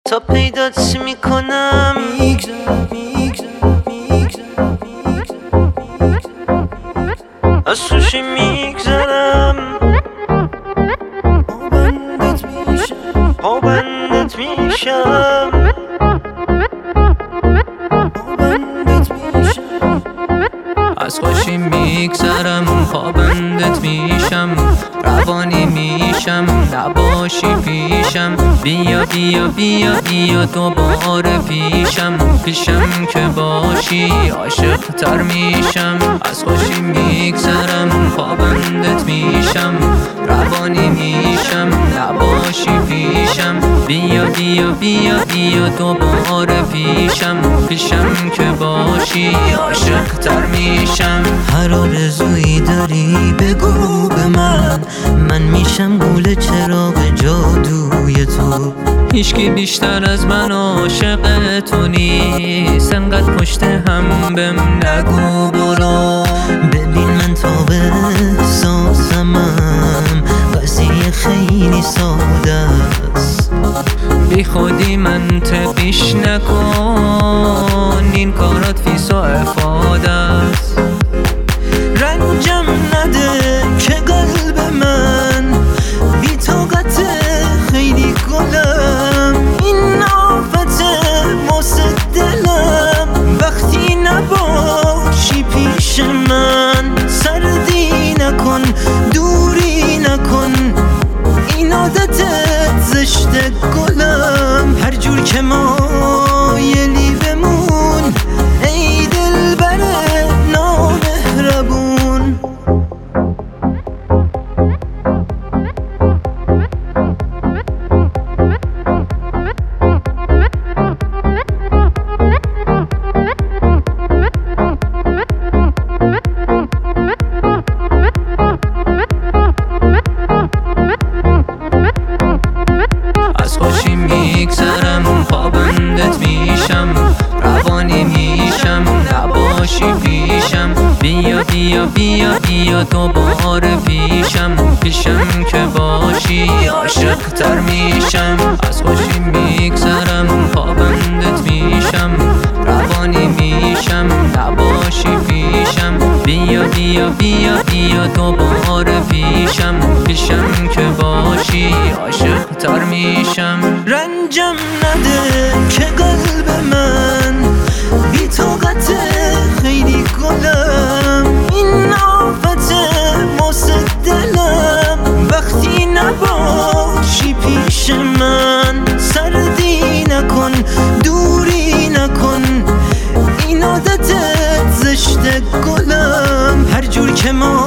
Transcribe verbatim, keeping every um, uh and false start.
تا پیدات میکنم. میگذرم میگذرم میگذرم از سوشی میگذرم، پابندت میشم پابندت میشم پابندت میشم از خوشی میگذرم، پابندت میشم، روانی میشم، نباشی پیشم. بیا بیا بیا بیا دوباره پیشم، پیشم که باشی عاشق تر میشم. از خوشی میگذرم، پابندت میشم، روانی میشم، نباشی پیشم. بیا بیا بیا بیا دوباره پیشم، پیشم که باشی عاشق تر میشم. هر آرزویی داری بگو به من، من میشم گول چراغ جادوی تو. هیچکی بیشتر از من عاشق تو نیست، انقدر پشت هم بهم نگو برو. ببین من تا به احساسمم قضیه خیلی ساده است، بی خودی منطقیش نکن، این کارات فیس و افاده است. رنجم نده که قلب من بی طاقت خیلی گلم، این آفت واسه دلم وقتی نباشی پیش من. سردی نکن دوری نکن، این عادتت زشت گلم. هر جور که مایلی بمون ای دلبر نامهربون. از خوشی میگذرم، پابندت میشم، روانی میشم، نباشی پیشم. بیا بیا بیا بیا دوباره پیشم، پیشم که باشی عاشق تر میشم. از خوشی میگذرم، پابندت میشم، روانی میشم، نباشی پیشم. بیا بیا بیا بیا دوباره پیشم، پیشم که باشی عاشق تر میشم. رنجم نده که قلب من بی طاقت خیلی گلم، این آفت واسه دلم وقتی نباشی پیش من. سردی نکن دوری نکن، این عادتت زشت گلم. هر جور که ما